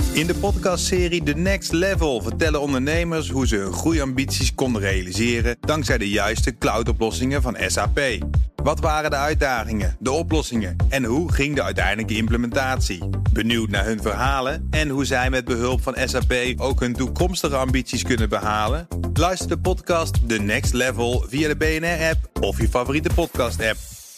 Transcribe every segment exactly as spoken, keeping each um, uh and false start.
In de podcastserie The Next Level vertellen ondernemers hoe ze hun groeiambities konden realiseren dankzij de juiste cloudoplossingen van S A P. Wat waren de uitdagingen, de oplossingen en hoe ging de uiteindelijke implementatie? Benieuwd naar hun verhalen en hoe zij met behulp van S A P ook hun toekomstige ambities kunnen behalen? Luister de podcast The Next Level via de B N R-app of je favoriete podcast-app.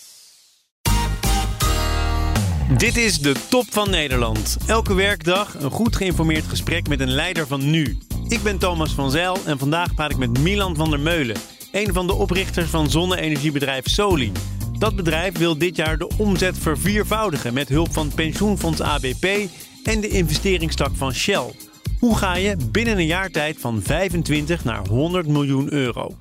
Dit is de Top van Nederland. Elke werkdag een goed geïnformeerd gesprek met een leider van nu. Ik ben Thomas van Zijl en vandaag praat ik met Milan van der Meulen, een van de oprichters van zonne-energiebedrijf Soli. Dat bedrijf wil dit jaar de omzet verviervoudigen met hulp van pensioenfonds A B P en de investeringstak van Shell. Hoe ga je binnen een jaar tijd van vijfentwintig naar honderd miljoen euro?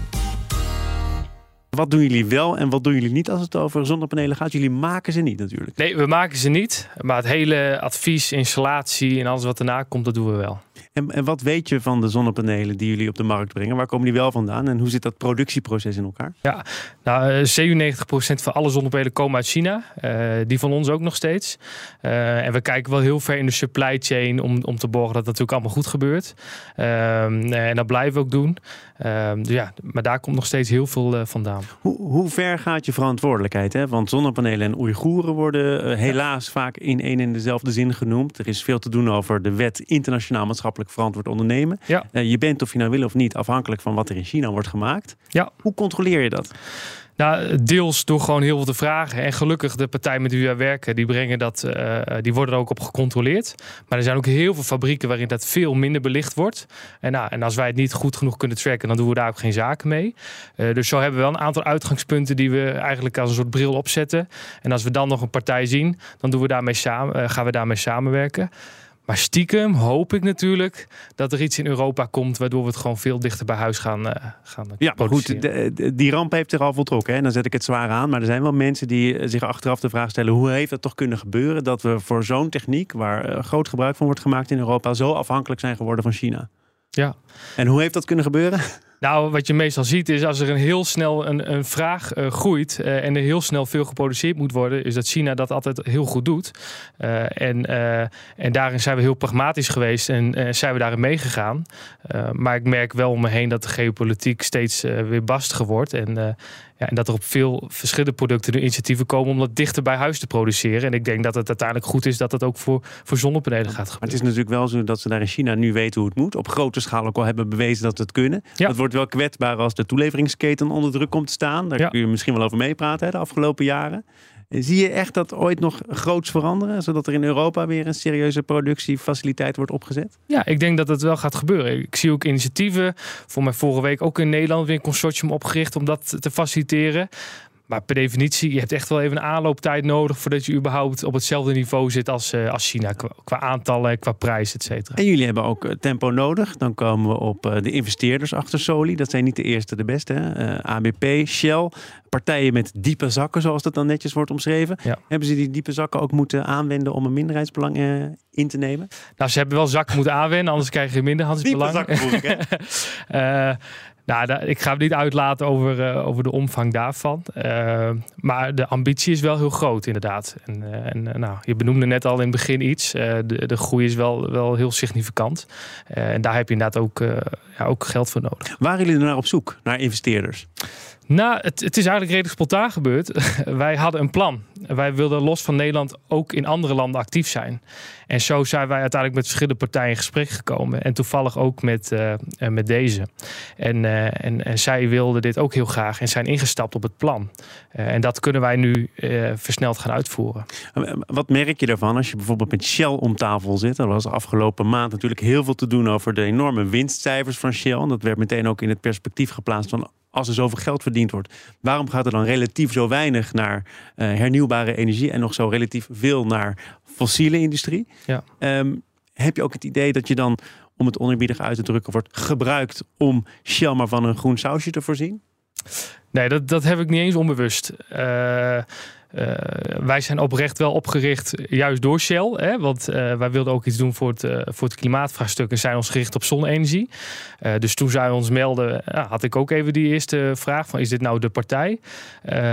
Wat doen jullie wel en wat doen jullie niet als het over zonnepanelen gaat? Jullie maken ze niet natuurlijk. Nee, we maken ze niet. Maar het hele advies, installatie en alles wat erna komt, dat doen we wel. En, en wat weet je van de zonnepanelen die jullie op de markt brengen? Waar komen die wel vandaan? En hoe zit dat productieproces in elkaar? Ja, nou, zevenennegentig procent van alle zonnepanelen komen uit China. Uh, die van ons ook nog steeds. Uh, en we kijken wel heel ver in de supply chain om, om te borgen dat het natuurlijk allemaal goed gebeurt. Uh, en dat blijven we ook doen. Uh, dus ja, maar daar komt nog steeds heel veel uh, vandaan. Hoe, hoe ver gaat je verantwoordelijkheid? Hè? Want zonnepanelen en Oeigoeren worden uh, helaas ja. vaak in één en dezelfde zin genoemd. Er is veel te doen over de wet internationaal maatschappelijk verantwoord ondernemen. Ja. Uh, je bent, of je nou wil of niet, afhankelijk van wat er in China wordt gemaakt. Ja. Hoe controleer je dat? Nou, deels door gewoon heel veel te vragen. En gelukkig de partij met wie wij werken, die brengen dat, uh, die worden er ook op gecontroleerd. Maar er zijn ook heel veel fabrieken waarin dat veel minder belicht wordt. En, nou, en als wij het niet goed genoeg kunnen tracken, dan doen we daar ook geen zaken mee. Uh, dus zo hebben we wel een aantal uitgangspunten die we eigenlijk als een soort bril opzetten. En als we dan nog een partij zien, dan doen we daarmee samen, uh, gaan we daarmee samenwerken. Maar stiekem hoop ik natuurlijk dat er iets in Europa komt waardoor we het gewoon veel dichter bij huis gaan, uh, gaan ja, maar produceren. Goed, de, de, die ramp heeft zich al voltrokken. Hè? Dan zet ik het zwaar aan. Maar er zijn wel mensen die zich achteraf de vraag stellen: hoe heeft het toch kunnen gebeuren dat we voor zo'n techniek, waar uh, groot gebruik van wordt gemaakt in Europa, zo afhankelijk zijn geworden van China? Ja. En hoe heeft dat kunnen gebeuren? Nou, wat je meestal ziet is als er een heel snel een, een vraag uh, groeit uh, en er heel snel veel geproduceerd moet worden, is dat China dat altijd heel goed doet. Uh, en, uh, en daarin zijn we heel pragmatisch geweest en uh, zijn we daarin meegegaan. Uh, maar ik merk wel om me heen dat de geopolitiek steeds uh, weer barstiger wordt. En, uh, ja, en dat er op veel verschillende producten nu initiatieven komen om dat dichter bij huis te produceren. En ik denk dat het uiteindelijk goed is dat het ook voor, voor zonnepanelen gaat gebeuren. Maar het is natuurlijk wel zo dat ze daar in China nu weten hoe het moet. Op grote schaal ook al hebben bewezen dat ze het kunnen. Ja. Dat wordt wel kwetsbaar als de toeleveringsketen onder druk komt te staan. Daar ja. kun je misschien wel over meepraten hè, de afgelopen jaren. Zie je echt dat ooit nog groots veranderen, zodat er in Europa weer een serieuze productiefaciliteit wordt opgezet? Ja, ik denk dat het wel gaat gebeuren. Ik zie ook initiatieven. Voor mij vorige week ook in Nederland weer een consortium opgericht om dat te faciliteren. Maar per definitie, je hebt echt wel even een aanlooptijd nodig voordat je überhaupt op hetzelfde niveau zit als, uh, als China. Qua, qua aantallen, qua prijs, et cetera. En jullie hebben ook uh, tempo nodig. Dan komen we op uh, de investeerders achter Soli. Dat zijn niet de eerste, de beste. Hè? Uh, A B P, Shell. Partijen met diepe zakken, zoals dat dan netjes wordt omschreven. Ja. Hebben ze die diepe zakken ook moeten aanwenden om een minderheidsbelang uh, in te nemen? Nou, ze hebben wel zakken moeten aanwenden, anders krijg je minderheidsbelang. Diepe zakken voel ik, hè? uh, Nou, ik ga het niet uitlaten over, uh, over de omvang daarvan. Uh, maar de ambitie is wel heel groot, inderdaad. En, uh, en uh, nou, je benoemde net al in het begin iets. Uh, de, de groei is wel, wel heel significant. Uh, en daar heb je inderdaad ook, uh, ja, ook geld voor nodig. Waren jullie naar op zoek, naar investeerders? Nou, het, het is eigenlijk redelijk spontaan gebeurd. Wij hadden een plan. Wij wilden los van Nederland ook in andere landen actief zijn. En zo zijn wij uiteindelijk met verschillende partijen in gesprek gekomen. En toevallig ook met, uh, met deze. En, uh, en, en zij wilden dit ook heel graag en zijn ingestapt op het plan. Uh, en dat kunnen wij nu uh, versneld gaan uitvoeren. Wat merk je daarvan als je bijvoorbeeld met Shell om tafel zit? Er was de afgelopen maand natuurlijk heel veel te doen over de enorme winstcijfers van Shell. Dat werd meteen ook in het perspectief geplaatst van: als er zoveel geld verdiend wordt, waarom gaat er dan relatief zo weinig naar uh, hernieuwbare energie en nog zo relatief veel naar fossiele industrie? Ja. Um, heb je ook het idee dat je dan, om het oneerbiedig uit te drukken, wordt gebruikt om Shell maar van een groen sausje te voorzien? Nee, dat, dat heb ik niet eens onbewust. Uh, Uh, wij zijn oprecht wel opgericht juist door Shell. Hè? Want uh, wij wilden ook iets doen voor het, uh, voor het klimaatvraagstuk en zijn ons gericht op zonne-energie. Uh, dus toen zij ons melden, uh, had ik ook even die eerste vraag van: is dit nou de partij? Uh,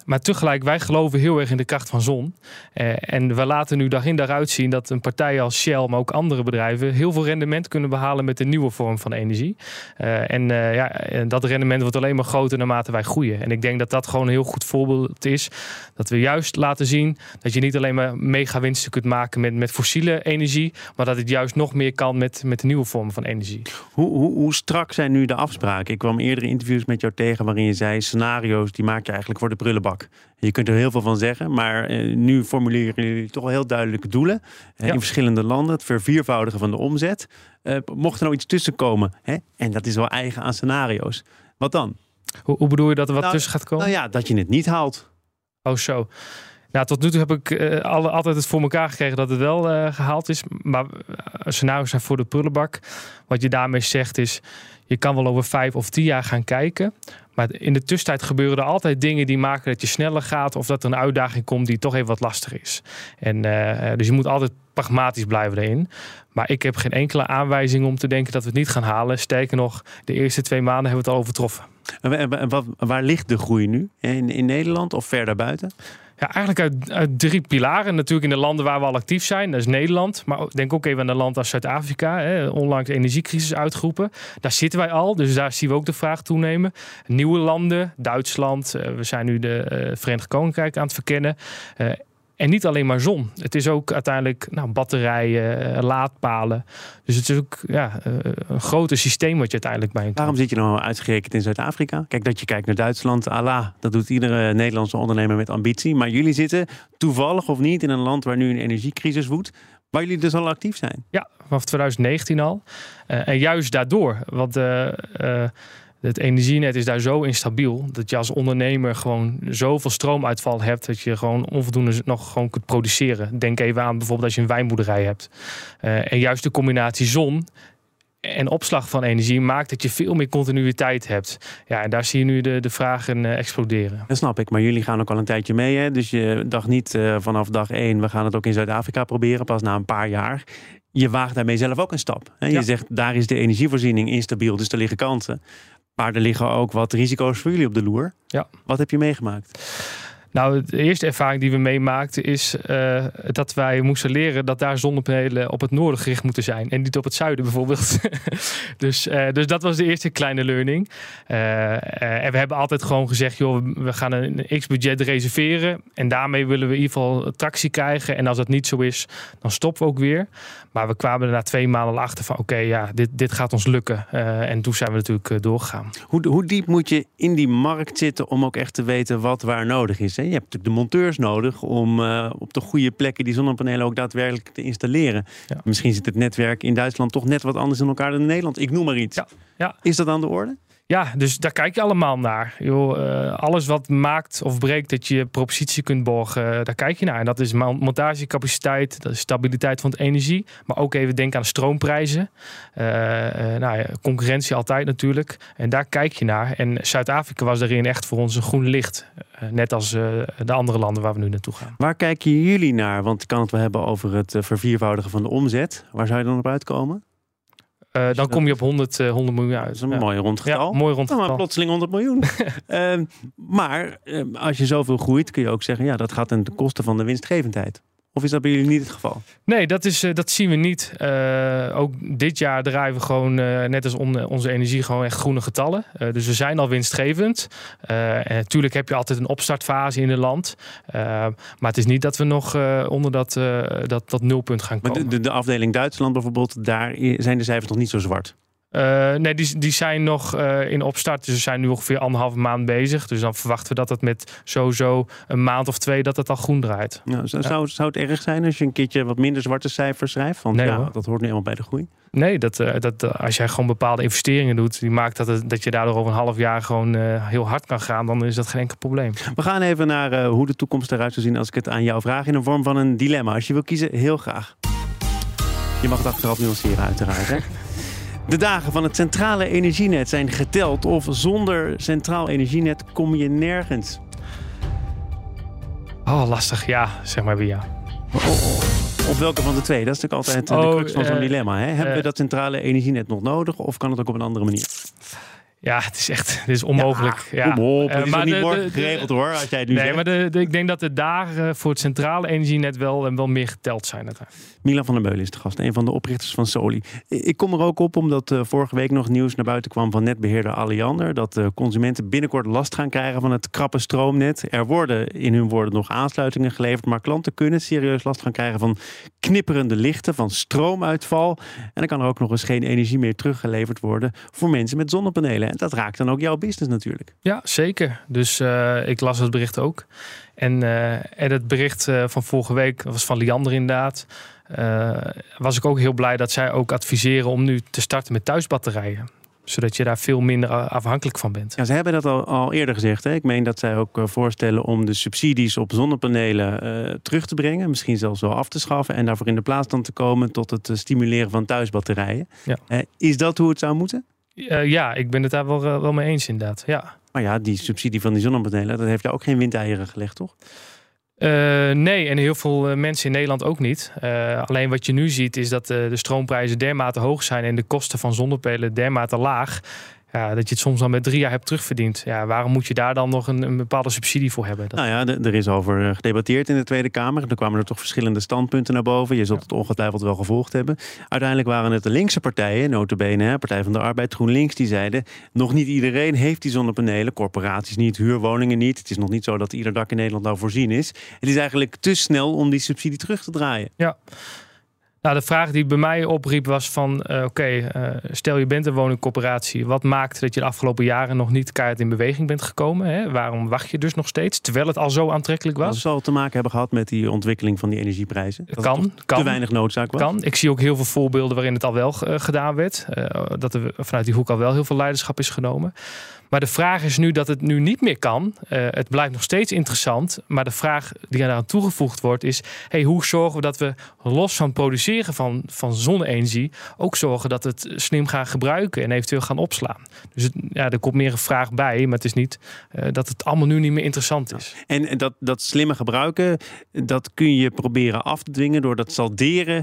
Maar tegelijk, wij geloven heel erg in de kracht van zon. Uh, en we laten nu dag in dag uit zien dat een partij als Shell, maar ook andere bedrijven, heel veel rendement kunnen behalen met een nieuwe vorm van energie. Uh, en uh, ja, dat rendement wordt alleen maar groter naarmate wij groeien. En ik denk dat dat gewoon een heel goed voorbeeld is. Dat we juist laten zien dat je niet alleen maar mega winsten kunt maken met, met fossiele energie, maar dat het juist nog meer kan met, met de nieuwe vormen van energie. Hoe, hoe, hoe strak zijn nu de afspraken? Ik kwam eerdere interviews met jou tegen waarin je zei, scenario's die maak je eigenlijk voor de prullenbak. Je kunt er heel veel van zeggen, maar uh, nu formuleren jullie toch wel heel duidelijke doelen. Uh, ja. In verschillende landen, het verviervoudigen van de omzet. Uh, mocht er nou iets tussen komen, hè? En dat is wel eigen aan scenario's. Wat dan? Hoe, hoe bedoel je dat er wat nou, tussen gaat komen? Nou ja, dat je het niet haalt. Oh zo. Nou, tot nu toe heb ik uh, alle, altijd het voor elkaar gekregen dat het wel uh, gehaald is. Maar uh, scenario's zijn voor de prullenbak. Wat je daarmee zegt is, je kan wel over vijf of tien jaar gaan kijken. Maar in de tussentijd gebeuren er altijd dingen die maken dat je sneller gaat. Of dat er een uitdaging komt die toch even wat lastig is. En, uh, dus je moet altijd pragmatisch blijven erin. Maar ik heb geen enkele aanwijzing om te denken dat we het niet gaan halen. Sterker nog, de eerste twee maanden hebben we het al overtroffen. En wat, waar ligt de groei nu? In, in Nederland of ver daarbuiten? Ja, eigenlijk uit, uit drie pilaren. Natuurlijk in de landen waar we al actief zijn. Dat is Nederland. Maar denk ook even aan een land als Zuid-Afrika. Hè, onlangs de energiecrisis uitgeroepen. Daar zitten wij al. Dus daar zien we ook de vraag toenemen. Nieuwe landen. Duitsland. Uh, we zijn nu de uh, Verenigd Koninkrijk aan het verkennen. Uh, En niet alleen maar zon. Het is ook uiteindelijk nou, batterijen, uh, laadpalen. Dus het is ook ja, uh, een groter systeem wat je uiteindelijk bij. Waarom zit je nou uitgerekend in Zuid-Afrika? Kijk, dat je kijkt naar Duitsland, Allah, dat doet iedere Nederlandse ondernemer met ambitie. Maar jullie zitten toevallig of niet in een land waar nu een energiecrisis woedt, waar jullie dus al actief zijn. Ja, vanaf twintig negentien al. Uh, en juist daardoor, want uh, uh, het energienet is daar zo instabiel dat je als ondernemer gewoon zoveel stroomuitval hebt dat je gewoon onvoldoende nog gewoon kunt produceren. Denk even aan bijvoorbeeld als je een wijnboerderij hebt. Uh, en juist de combinatie zon en opslag van energie maakt dat je veel meer continuïteit hebt. Ja, en daar zie je nu de, de vragen uh, exploderen. Dat snap ik, maar jullie gaan ook al een tijdje mee. Hè? Dus je dacht niet uh, vanaf dag één, we gaan het ook in Zuid-Afrika proberen, pas na een paar jaar. Je waagt daarmee zelf ook een stap. Hè? Je ja. zegt, daar is de energievoorziening instabiel, dus er liggen kansen. Maar er liggen ook wat risico's voor jullie op de loer. Ja. Wat heb je meegemaakt? Nou, de eerste ervaring die we meemaakten is uh, dat wij moesten leren dat daar zonnepanelen op het noorden gericht moeten zijn. En niet op het zuiden bijvoorbeeld. dus, uh, dus dat was de eerste kleine learning. Uh, uh, en we hebben altijd gewoon gezegd, joh, we gaan een x-budget reserveren. En daarmee willen we in ieder geval tractie krijgen. En als dat niet zo is, dan stoppen we ook weer. Maar we kwamen er na twee maanden al achter van, oké, okay, ja, dit, dit gaat ons lukken. Uh, en toen zijn we natuurlijk uh, doorgegaan. Hoe, hoe diep moet je in die markt zitten om ook echt te weten wat waar nodig is? Hè? Je hebt natuurlijk de monteurs nodig om uh, op de goede plekken die zonnepanelen ook daadwerkelijk te installeren. Ja. Misschien zit het netwerk in Duitsland toch net wat anders in elkaar dan in Nederland. Ik noem maar iets. Ja. Ja. Is dat aan de orde? Ja, dus daar kijk je allemaal naar. Yo, uh, alles wat maakt of breekt dat je propositie kunt borgen, uh, daar kijk je naar. En dat is montagecapaciteit, dat is stabiliteit van de energie. Maar ook even denken aan stroomprijzen. Uh, uh, nou ja, concurrentie altijd natuurlijk. En daar kijk je naar. En Zuid-Afrika was daarin echt voor ons een groen licht. Uh, net als uh, de andere landen waar we nu naartoe gaan. Waar kijken jullie naar? Want ik kan het wel hebben over het uh, verviervoudigen van de omzet. Waar zou je dan op uitkomen? Uh, dan kom je op honderd, honderd miljoen uit. Dat is een ja. mooi rond getal. Ja, mooi rond getal. Nou, maar plotseling honderd miljoen. uh, maar uh, als je zoveel groeit, kun je ook zeggen, ja, dat gaat ten koste van de winstgevendheid. Of is dat bij jullie niet het geval? Nee, dat, is, uh, dat zien we niet. Uh, ook dit jaar draaien we gewoon, uh, net als on, onze energie, gewoon echt groene getallen. Uh, dus we zijn al winstgevend. Uh, en natuurlijk heb je altijd een opstartfase in het land. Uh, maar het is niet dat we nog uh, onder dat, uh, dat, dat nulpunt gaan komen. Maar de, de afdeling Duitsland bijvoorbeeld, daar zijn de cijfers nog niet zo zwart. Uh, nee, die, die zijn nog uh, in opstart. Dus we zijn nu ongeveer anderhalve maand bezig. Dus dan verwachten we dat het met sowieso een maand of twee dat het al groen draait. Nou, zou, ja. zou, zou het erg zijn als je een keertje wat minder zwarte cijfers schrijft? Want nee, ja, hoor. dat hoort nu eenmaal bij de groei. Nee, dat, uh, dat, uh, als jij gewoon bepaalde investeringen doet, die maakt dat, het, dat je daardoor over een half jaar gewoon uh, heel hard kan gaan, dan is dat geen enkel probleem. We gaan even naar uh, hoe de toekomst eruit zou zien als ik het aan jou vraag in een vorm van een dilemma. Als je wil kiezen, heel graag. Je mag het achteraf nuanceren uiteraard, hè? De dagen van het centrale energienet zijn geteld, of zonder centraal energienet kom je nergens. Oh, lastig. Ja, zeg maar weer ja. Oh, oh. Op welke van de twee? Dat is natuurlijk altijd oh, de crux van zo'n uh, dilemma. Hè? Hebben uh, we dat centrale energienet nog nodig of kan het ook op een andere manier? Ja, het is echt het is onmogelijk. Ja, ja. Kom op, het uh, is maar niet de, morgen de, geregeld de, hoor, als jij het nu nee, zegt. maar de, de, ik denk dat de dagen voor het centrale energienet wel, wel meer geteld zijn. Milan van der Meulen is de gast, een van de oprichters van Soli. Ik kom er ook op omdat uh, vorige week nog nieuws naar buiten kwam van netbeheerder Alliander. Dat uh, consumenten binnenkort last gaan krijgen van het krappe stroomnet. Er worden in hun woorden nog aansluitingen geleverd, maar klanten kunnen serieus last gaan krijgen van knipperende lichten, van stroomuitval. En dan kan er ook nog eens geen energie meer teruggeleverd worden voor mensen met zonnepanelen. En dat raakt dan ook jouw business natuurlijk. Ja, zeker. Dus uh, ik las het bericht ook. En, uh, en het bericht uh, van vorige week was van Liander inderdaad. Uh, was ik ook heel blij dat zij ook adviseren om nu te starten met thuisbatterijen. Zodat je daar veel minder afhankelijk van bent. Ja, ze hebben dat al, al eerder gezegd. Hè? Ik meen dat zij ook uh, voorstellen om de subsidies op zonnepanelen uh, terug te brengen. Misschien zelfs wel af te schaffen. En daarvoor in de plaats dan te komen tot het uh, stimuleren van thuisbatterijen. Ja. Uh, is dat hoe het zou moeten? Uh, ja, ik ben het daar wel, uh, wel mee eens inderdaad. Ja. Maar ja, die subsidie van die zonnepanelen, dat heeft daar ook geen windeieren gelegd, toch? Uh, nee, en heel veel uh, mensen in Nederland ook niet. Uh, alleen wat je nu ziet is dat uh, de stroomprijzen dermate hoog zijn en de kosten van zonnepanelen dermate laag. Ja, dat je het soms al met drie jaar hebt terugverdiend. Ja, waarom moet je daar dan nog een, een bepaalde subsidie voor hebben? Dat... Nou ja, d- er is over gedebatteerd in de Tweede Kamer. Er kwamen er toch verschillende standpunten naar boven. Je zult het ongetwijfeld wel gevolgd hebben. Uiteindelijk waren het de linkse partijen, nota bene, hè, Partij van de Arbeid, GroenLinks, die zeiden: nog niet iedereen heeft die zonnepanelen, corporaties niet, huurwoningen niet. Het is nog niet zo dat ieder dak in Nederland nou voorzien is. Het is eigenlijk te snel om die subsidie terug te draaien. Ja. Nou, de vraag die bij mij opriep was van, uh, oké, okay, uh, stel je bent een woningcorporatie. Wat maakt dat je de afgelopen jaren nog niet keihard in beweging bent gekomen? Hè? Waarom wacht je dus nog steeds, terwijl het al zo aantrekkelijk was? Dat zal te maken hebben gehad met die ontwikkeling van die energieprijzen. Dat kan, kan. Te weinig noodzaak was. Kan. Ik zie ook heel veel voorbeelden waarin het al wel uh, gedaan werd. Uh, dat er vanuit die hoek al wel heel veel leiderschap is genomen. Maar de vraag is nu dat het nu niet meer kan. Uh, het blijft nog steeds interessant. Maar de vraag die eraan toegevoegd wordt is: hey, hoe zorgen we dat we los van het produceren van, van zonne-energie ook zorgen dat we het slim gaan gebruiken en eventueel gaan opslaan? Dus het, ja, er komt meer een vraag bij, maar het is niet uh, dat het allemaal nu niet meer interessant is. Ja. En dat, dat slimme gebruiken, dat kun je proberen af te dwingen door dat salderen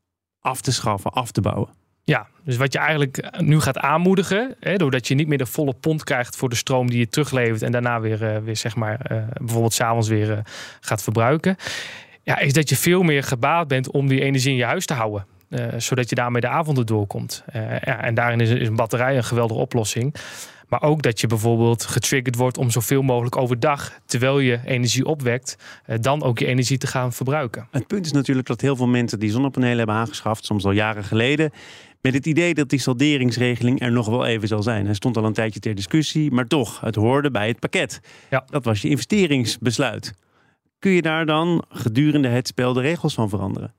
af te schaffen, af te bouwen. Ja, dus wat je eigenlijk nu gaat aanmoedigen, hè, doordat je niet meer de volle pond krijgt voor de stroom die je teruglevert en daarna weer, uh, weer zeg maar, uh, bijvoorbeeld 's avonds weer uh, gaat verbruiken, ja, is dat je veel meer gebaat bent om die energie in je huis te houden. Uh, zodat je daarmee de avonden doorkomt. Uh, ja, en daarin is, is een batterij een geweldige oplossing. Maar ook dat je bijvoorbeeld getriggerd wordt om zoveel mogelijk overdag, terwijl je energie opwekt, dan ook je energie te gaan verbruiken. Het punt is natuurlijk dat heel veel mensen die zonnepanelen hebben aangeschaft, soms al jaren geleden, met het idee dat die salderingsregeling er nog wel even zal zijn. Hij stond al een tijdje ter discussie, maar toch, het hoorde bij het pakket. Ja. Dat was je investeringsbesluit. Kun je daar dan gedurende het spel de regels van veranderen?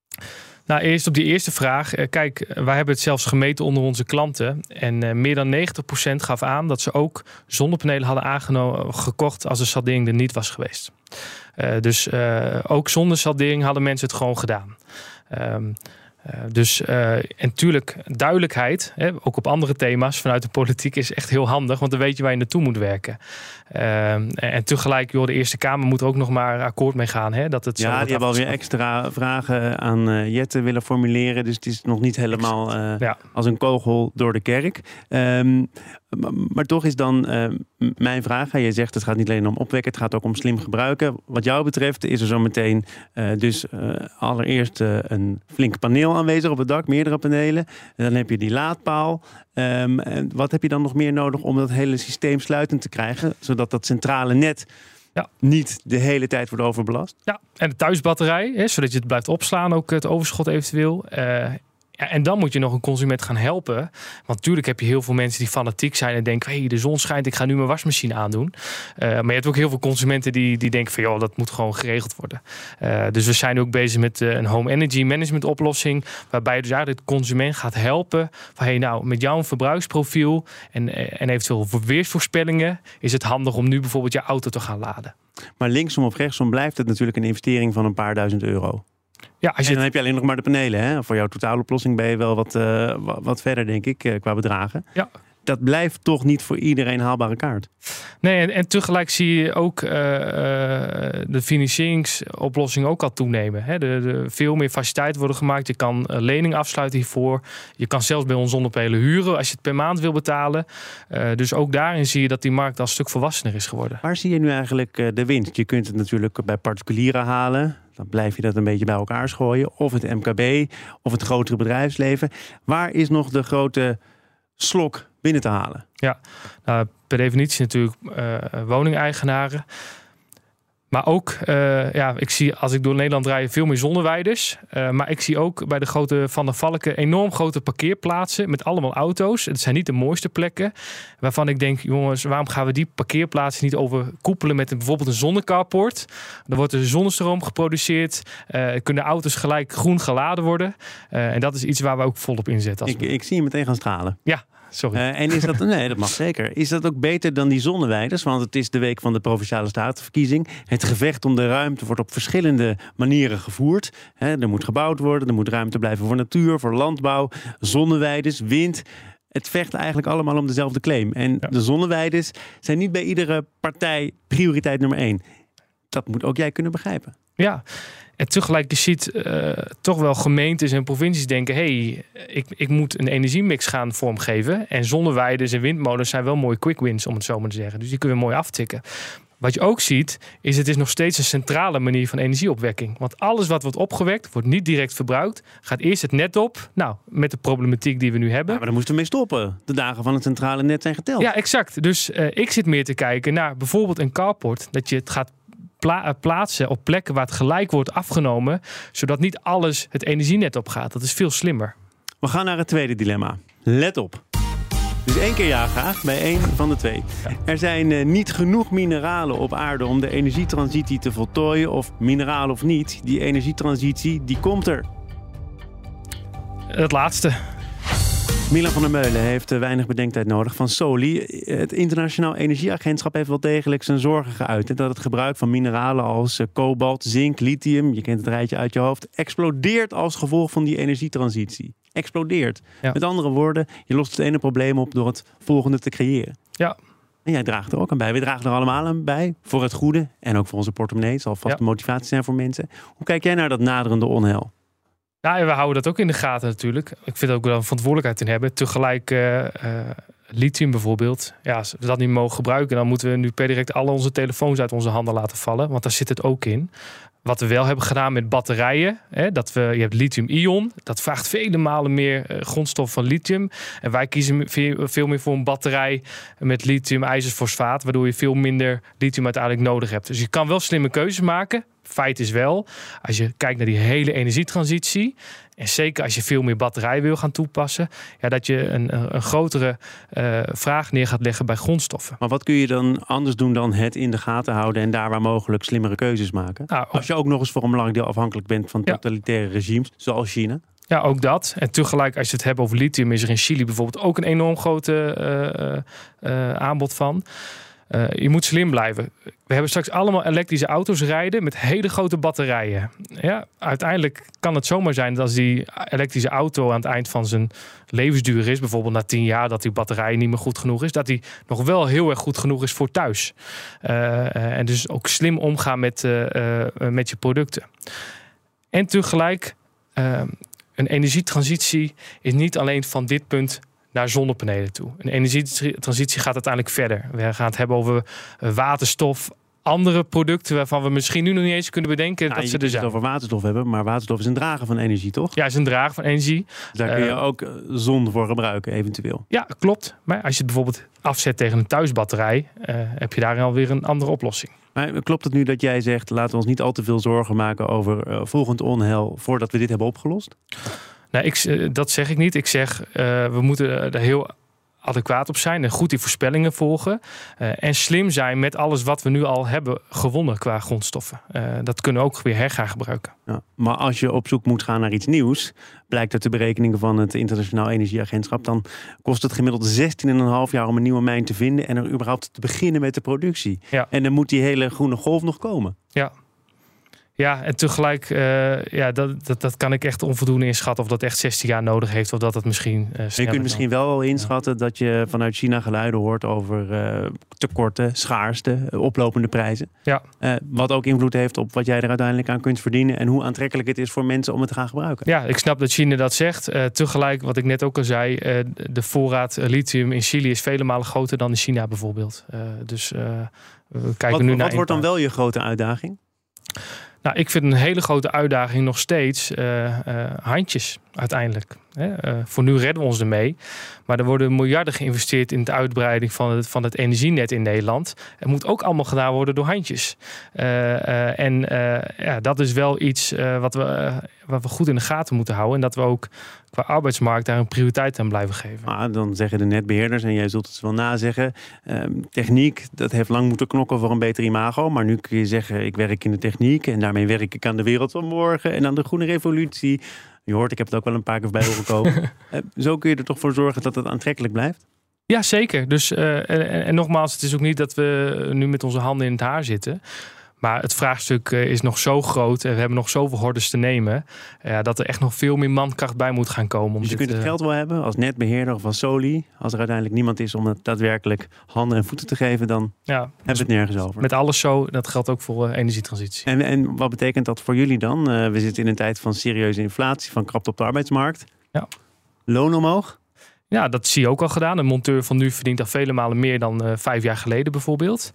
Nou, eerst op die eerste vraag. Kijk, wij hebben het zelfs gemeten onder onze klanten. En uh, meer dan negentig procent gaf aan dat ze ook zonnepanelen hadden aangenomen, gekocht als de saldering er niet was geweest. Uh, dus uh, ook zonder saldering hadden mensen het gewoon gedaan. Um, Uh, dus uh, en natuurlijk duidelijkheid, hè, ook op andere thema's vanuit de politiek, is echt heel handig, want dan weet je waar je naartoe moet werken. Uh, en tegelijk, joh, de Eerste Kamer moet er ook nog maar akkoord mee gaan. Hè, dat het ja, zo die hebben alweer extra vragen aan uh, Jette willen formuleren, dus het is nog niet helemaal uh, ja. als een kogel door de kerk. Um, maar, maar toch is dan uh, mijn vraag, je zegt het gaat niet alleen om opwekken, het gaat ook om slim gebruiken. Wat jou betreft is er zo meteen uh, dus uh, allereerst uh, een flink paneel aanwezig op het dak, meerdere panelen. En dan heb je die laadpaal. Um, en wat heb je dan nog meer nodig om dat hele systeem sluitend te krijgen, zodat dat centrale net ja. niet de hele tijd wordt overbelast? Ja, en de thuisbatterij, hè, zodat je het blijft opslaan, ook het overschot eventueel. Uh, Ja, en dan moet je nog een consument gaan helpen. Want natuurlijk heb je heel veel mensen die fanatiek zijn en denken: hé, hey, de zon schijnt, ik ga nu mijn wasmachine aandoen. Uh, maar je hebt ook heel veel consumenten die, die denken van joh, dat moet gewoon geregeld worden. Uh, dus we zijn ook bezig met uh, een home energy management oplossing, waarbij je dus eigenlijk de consument gaat helpen van hey, nou, met jouw verbruiksprofiel en, en eventueel weersvoorspellingen is het handig om nu bijvoorbeeld je auto te gaan laden. Maar linksom of rechtsom blijft het natuurlijk een investering van een paar duizend euro. Ja, als je en dan het... heb je alleen nog maar de panelen. Hè? Voor jouw totaaloplossing ben je wel wat, uh, wat verder, denk ik, uh, qua bedragen. Ja. dat blijft toch niet voor iedereen haalbare kaart. Nee, en, en tegelijk zie je ook uh, uh, de financieringsoplossingen ook al toenemen. Hè? De, de, veel meer faciliteiten worden gemaakt. Je kan uh, lening afsluiten hiervoor. Je kan zelfs bij ons zonnepanelen huren als je het per maand wil betalen. Uh, dus ook daarin zie je dat die markt al een stuk volwassener is geworden. Waar zie je nu eigenlijk uh, de winst? Je kunt het natuurlijk bij particulieren halen. Dan blijf je dat een beetje bij elkaar schooien. Of het M K B, of het grotere bedrijfsleven. Waar is nog de grote slok binnen te halen? Ja, nou, per definitie natuurlijk uh, woningeigenaren. Maar ook, uh, ja, ik zie als ik door Nederland rijd veel meer zonneweiders. Uh, maar ik zie ook bij de grote Van der Valken enorm grote parkeerplaatsen met allemaal auto's. Het zijn niet de mooiste plekken. Waarvan ik denk, jongens, waarom gaan we die parkeerplaatsen niet overkoepelen met een, bijvoorbeeld een zonnecarport? Dan wordt er zonnestroom geproduceerd. Uh, kunnen auto's gelijk groen geladen worden. Uh, en dat is iets waar we ook volop inzetten. Als ik, ik zie je meteen gaan stralen. Ja. Sorry. Uh, en is dat, nee, dat mag zeker. Is dat ook beter dan die zonneweiders? Want het is de week van de Provinciale Statenverkiezing. Het gevecht om de ruimte wordt op verschillende manieren gevoerd. He, er moet gebouwd worden, er moet ruimte blijven voor natuur, voor landbouw, zonneweiders, wind. Het vecht eigenlijk allemaal om dezelfde claim. En ja. de zonneweiders zijn niet bij iedere partij prioriteit nummer één. Dat moet ook jij kunnen begrijpen. Ja. En tegelijk, je ziet uh, toch wel gemeentes en provincies denken, hé, hey, ik, ik moet een energiemix gaan vormgeven. En zonneweiders en windmolens zijn wel mooie quick wins, om het zo maar te zeggen. Dus die kunnen we mooi aftikken. Wat je ook ziet, is het is nog steeds een centrale manier van energieopwekking. Want alles wat wordt opgewekt, wordt niet direct verbruikt. Gaat eerst het net op. Nou, met de problematiek die we nu hebben. Ja, maar daar moesten we mee stoppen. De dagen van het centrale net zijn geteld. Ja, exact. Dus uh, ik zit meer te kijken naar bijvoorbeeld een carport. Dat je het gaat Pla- plaatsen op plekken waar het gelijk wordt afgenomen, zodat niet alles het energienet opgaat. Dat is veel slimmer. We gaan naar het tweede dilemma. Let op. Dus één keer ja graag bij één van de twee. Ja. Er zijn uh, niet genoeg mineralen op aarde om de energietransitie te voltooien. Of mineraal of niet, die energietransitie die komt er. Het laatste. Milan van der Meulen heeft weinig bedenktijd nodig van Soli. Het Internationaal Energieagentschap heeft wel degelijk zijn zorgen geuit. Dat het gebruik van mineralen als kobalt, zink, lithium, je kent het rijtje uit je hoofd, explodeert als gevolg van die energietransitie. Explodeert. Ja. Met andere woorden, je lost het ene probleem op door het volgende te creëren. Ja. En jij draagt er ook aan bij. We dragen er allemaal aan bij. Voor het goede en ook voor onze portemonnee. Het zal vast ja. de motivatie zijn voor mensen. Hoe kijk jij naar dat naderende onheil? Ja, we houden dat ook in de gaten natuurlijk. Ik vind ook wel een verantwoordelijkheid in hebben. Tegelijk uh, uh, lithium bijvoorbeeld. Ja, als we dat niet mogen gebruiken, dan moeten we nu per direct alle onze telefoons uit onze handen laten vallen. Want daar zit het ook in. Wat we wel hebben gedaan met batterijen. Hè, dat we, je hebt lithium-ion. Dat vraagt vele malen meer uh, grondstof van lithium. En wij kiezen veel, veel meer voor een batterij met lithium-ijzerfosfaat. Waardoor je veel minder lithium uiteindelijk nodig hebt. Dus je kan wel slimme keuzes maken. Feit is wel, als je kijkt naar die hele energietransitie, en zeker als je veel meer batterij wil gaan toepassen, ja, dat je een, een grotere uh, vraag neer gaat leggen bij grondstoffen. Maar wat kun je dan anders doen dan het in de gaten houden en daar waar mogelijk slimmere keuzes maken? Nou, als je ook nog eens voor een belangrijk deel afhankelijk bent van totalitaire ja. regimes, zoals China. Ja, ook dat. En tegelijk, als je het hebt over lithium, is er in Chili bijvoorbeeld ook een enorm grote uh, uh, aanbod van. Uh, je moet slim blijven. We hebben straks allemaal elektrische auto's rijden met hele grote batterijen. Ja, uiteindelijk kan het zomaar zijn dat als die elektrische auto aan het eind van zijn levensduur is, bijvoorbeeld na tien jaar dat die batterij niet meer goed genoeg is, dat die nog wel heel erg goed genoeg is voor thuis. Uh, uh, en dus ook slim omgaan met, uh, uh, met je producten. En tegelijk, uh, een energietransitie is niet alleen van dit punt naar zonnepanelen toe. Een energietransitie gaat uiteindelijk verder. We gaan het hebben over waterstof, andere producten waarvan we misschien nu nog niet eens kunnen bedenken nou, dat ze er zijn. Je kunt het over waterstof hebben, maar waterstof is een drager van energie, toch? Ja, is een drager van energie. Dus daar kun je uh, ook zon voor gebruiken, eventueel. Ja, klopt. Maar als je het bijvoorbeeld afzet tegen een thuisbatterij, uh, heb je daar alweer een andere oplossing. Maar klopt het nu dat jij zegt, laten we ons niet al te veel zorgen maken over uh, volgend onheil voordat we dit hebben opgelost? Nou, ik, dat zeg ik niet. Ik zeg, uh, we moeten er heel adequaat op zijn en goed die voorspellingen volgen. Uh, en slim zijn met alles wat we nu al hebben gewonnen qua grondstoffen. Uh, dat kunnen we ook weer hergaan gebruiken. Ja, maar als je op zoek moet gaan naar iets nieuws, blijkt uit de berekeningen van het Internationaal Energieagentschap, dan kost het gemiddeld zestien komma vijf jaar om een nieuwe mijn te vinden en er überhaupt te beginnen met de productie. Ja. En dan moet die hele groene golf nog komen. Ja. Ja, en tegelijk, uh, ja, dat, dat, dat kan ik echt onvoldoende inschatten of dat echt zestien jaar nodig heeft of dat het misschien uh, Je kunt misschien wel wel inschatten ja. dat je vanuit China geluiden hoort over uh, tekorten, schaarste, uh, oplopende prijzen. Ja. Uh, wat ook invloed heeft op wat jij er uiteindelijk aan kunt verdienen en hoe aantrekkelijk het is voor mensen om het te gaan gebruiken. Ja, ik snap dat China dat zegt. Uh, tegelijk, wat ik net ook al zei, uh, de voorraad lithium in Chili is vele malen groter dan in China bijvoorbeeld. Uh, dus uh, we kijken wat, nu naar. Wat wordt dan wel je grote uitdaging? Nou, ik vind een hele grote uitdaging nog steeds uh, uh, handjes uiteindelijk. Hè? Uh, voor nu redden we ons ermee. Maar er worden miljarden geïnvesteerd in de uitbreiding van het, van het energienet in Nederland. Het moet ook allemaal gedaan worden door handjes. Uh, uh, en uh, ja, dat is wel iets uh, wat, we, uh, wat we goed in de gaten moeten houden. En dat we ook qua arbeidsmarkt daar een prioriteit aan blijven geven. Maar dan zeggen de netbeheerders, en jij zult het wel nazeggen, uh, techniek, dat heeft lang moeten knokken voor een beter imago. Maar nu kun je zeggen, ik werk in de techniek en daarmee werk ik aan de wereld van morgen en aan de groene revolutie. Je hoort, ik heb het ook wel een paar keer bij horen komen. uh, zo kun je er toch voor zorgen dat het aantrekkelijk blijft? Ja, zeker. Dus, uh, en, en nogmaals, het is ook niet dat we nu met onze handen in het haar zitten. Maar het vraagstuk is nog zo groot en we hebben nog zoveel hordes te nemen. Ja, dat er echt nog veel meer mankracht bij moet gaan komen. Om dus je dit, kunt het geld wel hebben als netbeheerder of als Soli. Als er uiteindelijk niemand is om het daadwerkelijk handen en voeten te geven, dan ja, hebben we het nergens over. Met alles zo, dat geldt ook voor uh, energietransitie. En, en wat betekent dat voor jullie dan? Uh, we zitten in een tijd van serieuze inflatie, van krapte op de arbeidsmarkt. Ja. Loon omhoog? Ja, dat zie je ook al gedaan. Een monteur van nu verdient al vele malen meer dan uh, vijf jaar geleden bijvoorbeeld.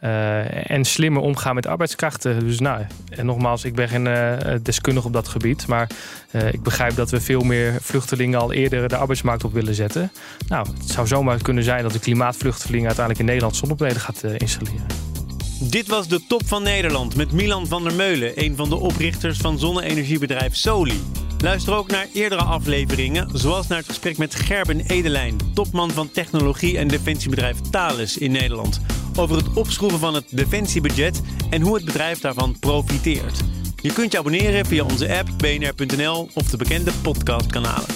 Uh, en slimmer omgaan met arbeidskrachten. Dus nou, en nogmaals, ik ben geen uh, deskundige op dat gebied. Maar uh, ik begrijp dat we veel meer vluchtelingen al eerder de arbeidsmarkt op willen zetten. Nou, het zou zomaar kunnen zijn dat de klimaatvluchtelingen uiteindelijk in Nederland zonnepanelen gaat uh, installeren. Dit was de Top van Nederland met Milan van der Meulen, een van de oprichters van zonne-energiebedrijf Soli. Luister ook naar eerdere afleveringen, zoals naar het gesprek met Gerben Edelijn, topman van technologie- en defensiebedrijf Thales in Nederland, over het opschroeven van het defensiebudget en hoe het bedrijf daarvan profiteert. Je kunt je abonneren via onze app, b n r punt n l of de bekende podcastkanalen.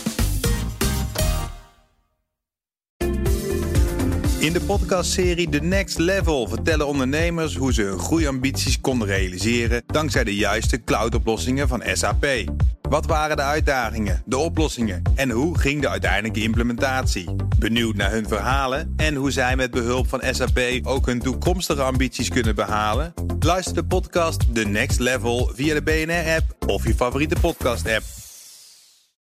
In de podcastserie The Next Level vertellen ondernemers hoe ze hun groeiambities konden realiseren dankzij de juiste cloudoplossingen van S A P. Wat waren de uitdagingen, de oplossingen en hoe ging de uiteindelijke implementatie? Benieuwd naar hun verhalen en hoe zij met behulp van S A P ook hun toekomstige ambities kunnen behalen? Luister de podcast The Next Level via de B N R-app of je favoriete podcast-app.